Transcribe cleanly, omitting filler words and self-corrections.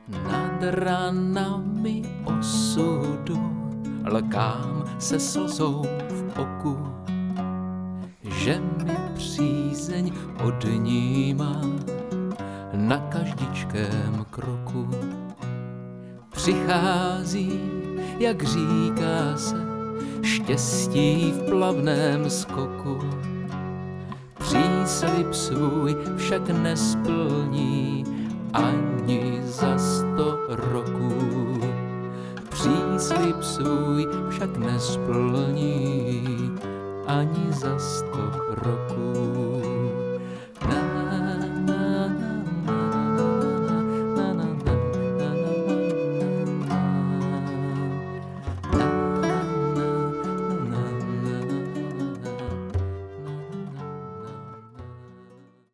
Nad ranami osudu lkám se slzou v oku, že mi přízeň odnímá na každičkém kroku. Přichází, jak říká se, štěstí v plavném skoku. Příslib svůj však nesplní ani za 100 roků. Příslib svůj však nesplní ani za 100 roků.